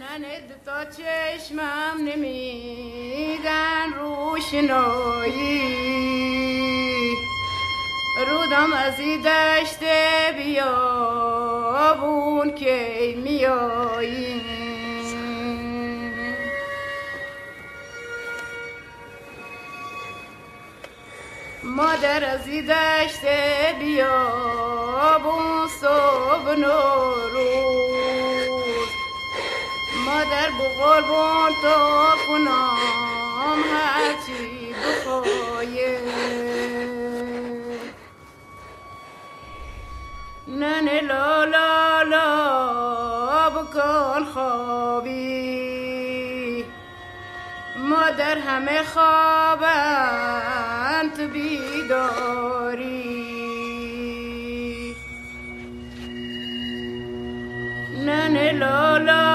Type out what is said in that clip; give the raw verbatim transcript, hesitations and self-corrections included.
ننه تا چشمم نمیدن روشنایی رودم از این دشت بیابون که میایی مادر از این دشت بیابون صبح نوروز مادر بو قربون تو کنم هرچی بخوایه ننه لا لا لا بکن خوابی مادر همه خوابن تو بیداری ننه لا لا